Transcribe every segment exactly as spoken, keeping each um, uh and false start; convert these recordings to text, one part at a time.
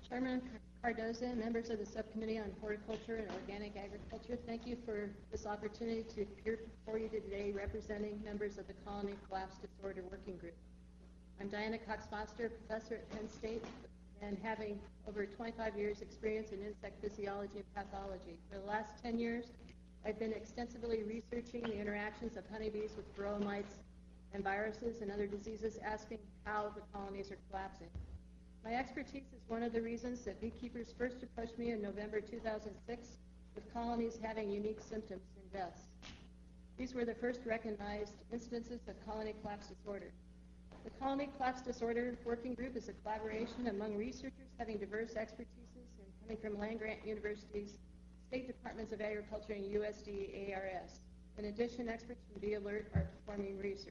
Chairman Cardoza, members of the Subcommittee on Horticulture and Organic Agriculture, thank you for this opportunity to appear before you today representing members of the Colony Collapse Disorder Working Group. I'm Diana Cox-Foster, professor at Penn State, and having over twenty-five years experience in insect physiology and pathology. For the last ten years, I've been extensively researching the interactions of honeybees with varroa mites and viruses and other diseases, asking how the colonies are collapsing. My expertise is one of the reasons that beekeepers first approached me in November two thousand six with colonies having unique symptoms and deaths. These were the first recognized instances of colony collapse disorder. The Colony Collapse Disorder Working Group is a collaboration among researchers having diverse expertises and coming from land-grant universities, state departments of agriculture, and U S D A R S. In addition, experts from BeeAlert are performing research.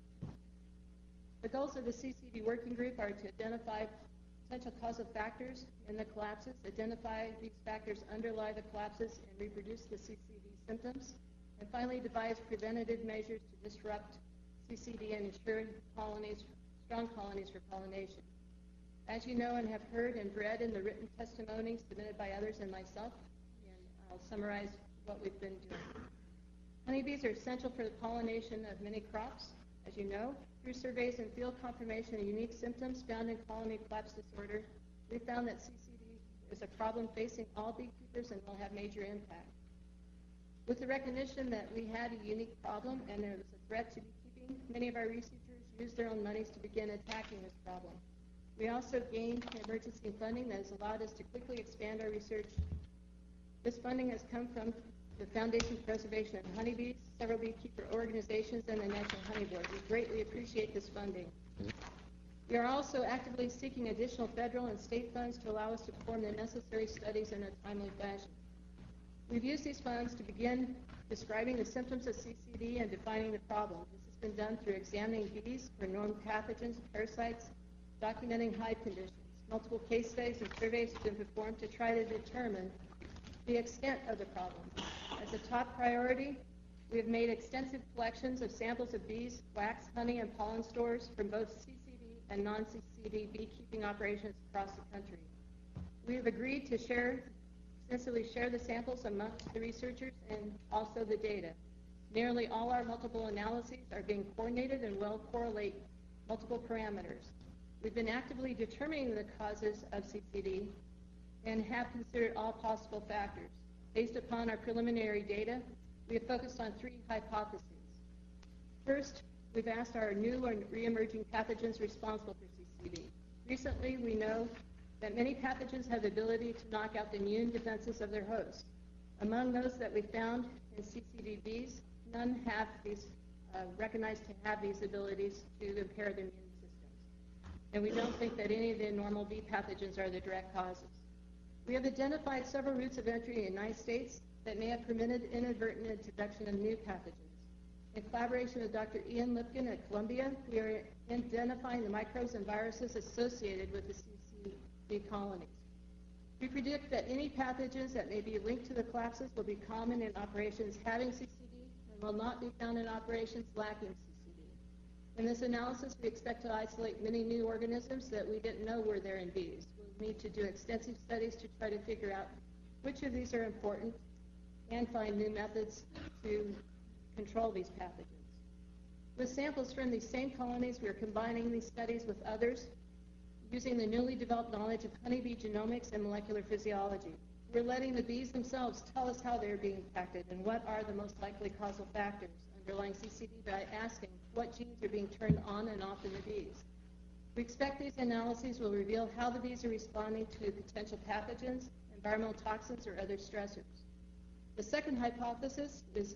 The goals of the C C D Working Group are to identify potential causal factors in the collapses, identify these factors underlie the collapses and reproduce the C C D symptoms, and finally devise preventative measures to disrupt C C D and ensure colonies, strong colonies for pollination. As you know and have heard and read in the written testimony submitted by others and myself, and I'll summarize what we've been doing. Honeybees are essential for the pollination of many crops, as you know. Through surveys and field confirmation of unique symptoms found in colony collapse disorder, we found that C C D is a problem facing all beekeepers and will have major impact. With the recognition that we had a unique problem and there was a threat to beekeeping, many of our researchers used their own monies to begin attacking this problem. We also gained emergency funding that has allowed us to quickly expand our research. This funding has come from the Foundation for Preservation of Honeybees, several beekeeper organizations, and the National Honey Board. We greatly appreciate this funding. We are also actively seeking additional federal and state funds to allow us to perform the necessary studies in a timely fashion. We've used these funds to begin describing the symptoms of C C D and defining the problem. This has been done through examining bees for known pathogens, parasites, documenting hive conditions. Multiple case studies and surveys have been performed to try to determine the extent of the problem. As a top priority, we have made extensive collections of samples of bees, wax, honey, and pollen stores from both C C D and non-C C D beekeeping operations across the country. We have agreed to share, extensively share the samples amongst the researchers and also the data. Nearly all our multiple analyses are being coordinated and will correlate multiple parameters. We've been actively determining the causes of C C D and have considered all possible factors. Based upon our preliminary data, we have focused on three hypotheses. First, we've asked our new and re-emerging pathogens responsible for C C D. Recently, we know that many pathogens have the ability to knock out the immune defenses of their host. Among those that we found in C C D bees, none have these, uh, recognized to have these abilities to impair their immune systems. And we don't think that any of the normal bee pathogens are the direct causes. We have identified several routes of entry in the United States that may have permitted inadvertent introduction of new pathogens. In collaboration with Doctor Ian Lipkin at Columbia, we are identifying the microbes and viruses associated with the C C D colonies. We predict that any pathogens that may be linked to the collapses will be common in operations having C C D and will not be found in operations lacking C C D. In this analysis, we expect to isolate many new organisms that we didn't know were there in bees. We'll need to do extensive studies to try to figure out which of these are important and find new methods to control these pathogens. With samples from these same colonies, we are combining these studies with others using the newly developed knowledge of honeybee genomics and molecular physiology. We're letting the bees themselves tell us how they're being impacted and what are the most likely causal factors underlying C C D by asking what genes are being turned on and off in the bees. We expect these analyses will reveal how the bees are responding to potential pathogens, environmental toxins, or other stressors. The second hypothesis is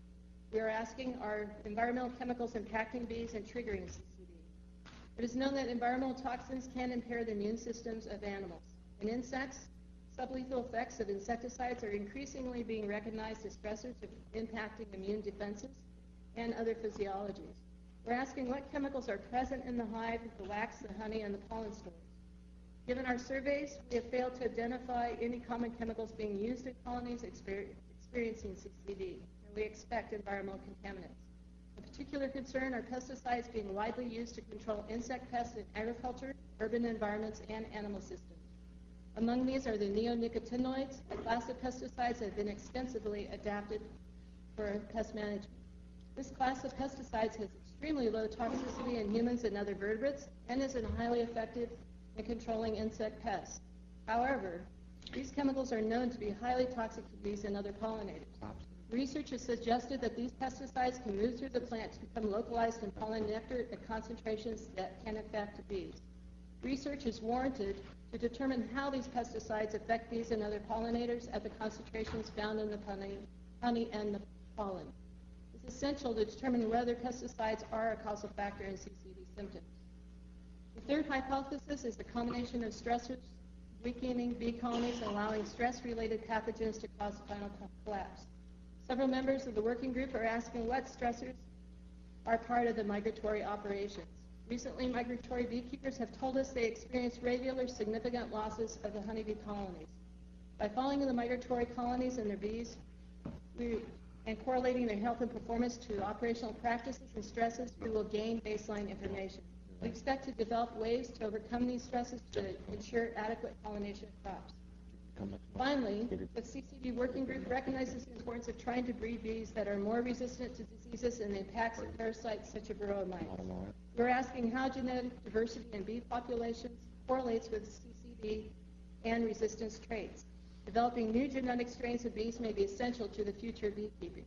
we are asking, are environmental chemicals impacting bees and triggering C C D? It is known that environmental toxins can impair the immune systems of animals. In insects, sublethal effects of insecticides are increasingly being recognized as stressors impacting immune defenses and other physiologies. We're asking what chemicals are present in the hive, the wax, the honey, and the pollen stores. Given our surveys, we have failed to identify any common chemicals being used in colonies exper experiencing C C D, and we expect environmental contaminants. A particular concern are pesticides being widely used to control insect pests in agriculture, urban environments, and animal systems. Among these are the neonicotinoids, a class of pesticides that have been extensively adapted for pest management. This class of pesticides has extremely low toxicity in humans and other vertebrates and is highly effective in controlling insect pests. However, these chemicals are known to be highly toxic to bees and other pollinators. Research has suggested that these pesticides can move through the plant to become localized in pollen nectar at concentrations that can affect bees. Research is warranted to determine how these pesticides affect bees and other pollinators at the concentrations found in the honey, honey and the pollen. It's essential to determine whether pesticides are a causal factor in C C D symptoms. The third hypothesis is the combination of stressors weakening bee colonies and allowing stress-related pathogens to cause final collapse. Several members of the working group are asking what stressors are part of the migratory operations. Recently, migratory beekeepers have told us they experience regular significant losses of the honeybee colonies. By following the migratory colonies and their bees we, and correlating their health and performance to operational practices and stresses, we will gain baseline information. We expect to develop ways to overcome these stresses to ensure adequate pollination of crops. Finally, the C C D working group recognizes the importance of trying to breed bees that are more resistant to diseases and the impacts of parasites such as varroa mites. We're asking how genetic diversity in bee populations correlates with C C D and resistance traits. Developing new genetic strains of bees may be essential to the future of beekeeping.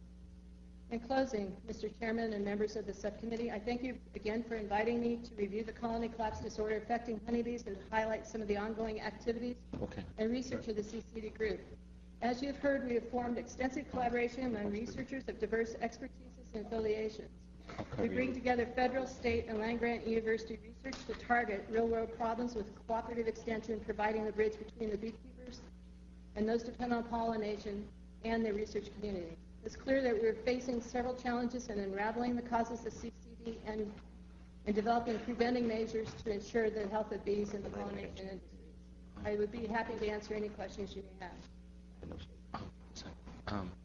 In closing, Mister Chairman and members of the subcommittee, I thank you again for inviting me to review the colony collapse disorder affecting honeybees and to highlight some of the ongoing activities okay. and research of the C C D group. As you've heard, we have formed extensive collaboration among researchers of diverse expertises and affiliations. We bring together federal, state, and land-grant university research to target real-world problems with cooperative extension, providing the bridge between the beekeepers and those dependent on pollination and the research community. It's clear that we're facing several challenges in unraveling the causes of C C D and in developing preventing measures to ensure the health of bees in the pollination industry. I would be happy to answer any questions you may have. Um,